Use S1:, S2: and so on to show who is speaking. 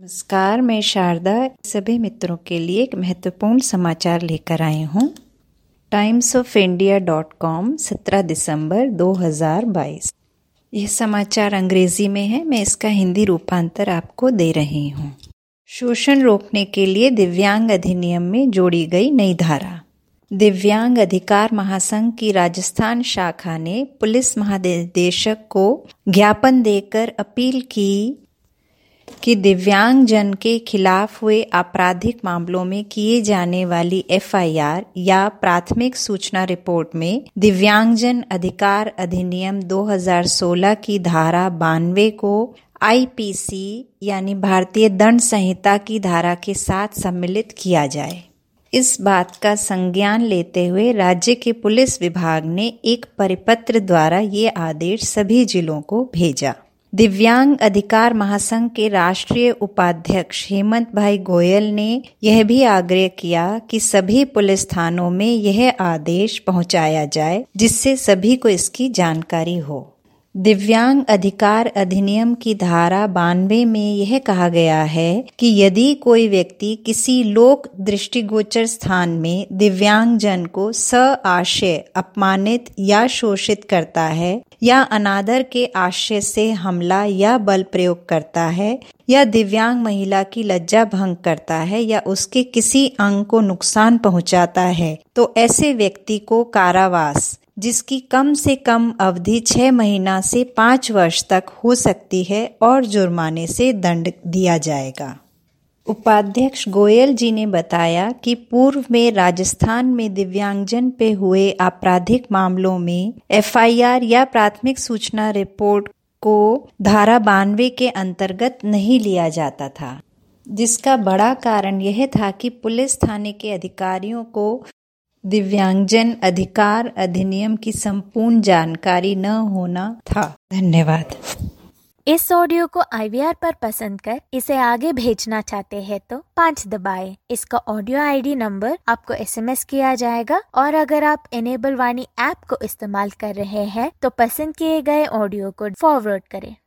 S1: नमस्कार, मैं शारदा सभी मित्रों के लिए एक महत्वपूर्ण समाचार लेकर आई हूँ। timesofIndia.com 17 दिसंबर 2022। यह समाचार अंग्रेजी में है, मैं इसका हिंदी रूपांतर आपको दे रही हूँ। शोषण रोकने के लिए दिव्यांग अधिनियम में जोड़ी गई नई धारा। दिव्यांग अधिकार महासंघ की राजस्थान शाखा ने पुलिस महानिदेशक को ज्ञापन देकर अपील की कि दिव्यांग जन के खिलाफ हुए आपराधिक मामलों में किए जाने वाली एफआईआर या प्राथमिक सूचना रिपोर्ट में दिव्यांगजन अधिकार अधिनियम 2016 की धारा 92 को आईपीसी यानी भारतीय दंड संहिता की धारा के साथ सम्मिलित किया जाए। इस बात का संज्ञान लेते हुए राज्य के पुलिस विभाग ने एक परिपत्र द्वारा ये आदेश सभी जिलों को भेजा। दिव्यांग अधिकार महासंघ के राष्ट्रीय उपाध्यक्ष हेमंत भाई गोयल ने यह भी आग्रह किया कि सभी पुलिस थानों में यह आदेश पहुंचाया जाए, जिससे सभी को इसकी जानकारी हो। दिव्यांग अधिकार अधिनियम की धारा 92 में यह कहा गया है कि यदि कोई व्यक्ति किसी लोक दृष्टिगोचर स्थान में दिव्यांग जन को सआशय अपमानित या शोषित करता है या अनादर के आशय से हमला या बल प्रयोग करता है या दिव्यांग महिला की लज्जा भंग करता है या उसके किसी अंग को नुकसान पहुंचाता है, तो ऐसे व्यक्ति को कारावास, जिसकी कम से कम अवधि 6 महीना से 5 वर्ष तक हो सकती है, और जुर्माने से दंड दिया जाएगा। उपाध्यक्ष गोयल जी ने बताया कि पूर्व में राजस्थान में दिव्यांगजन पे हुए आपराधिक मामलों में एफआईआर या प्राथमिक सूचना रिपोर्ट को धारा 92 के अंतर्गत नहीं लिया जाता था, जिसका बड़ा कारण यह था कि पुलिस थाने के अधिकारियों को दिव्यांगजन अधिकार अधिनियम की संपूर्ण जानकारी न होना था। धन्यवाद।
S2: इस ऑडियो को IVR पर पसंद कर इसे आगे भेजना चाहते हैं तो 5 दबाएं। इसका ऑडियो ID नंबर आपको SMS किया जाएगा, और अगर आप इनेबल वाणी ऐप को इस्तेमाल कर रहे हैं तो पसंद किए गए ऑडियो को फॉरवर्ड करें।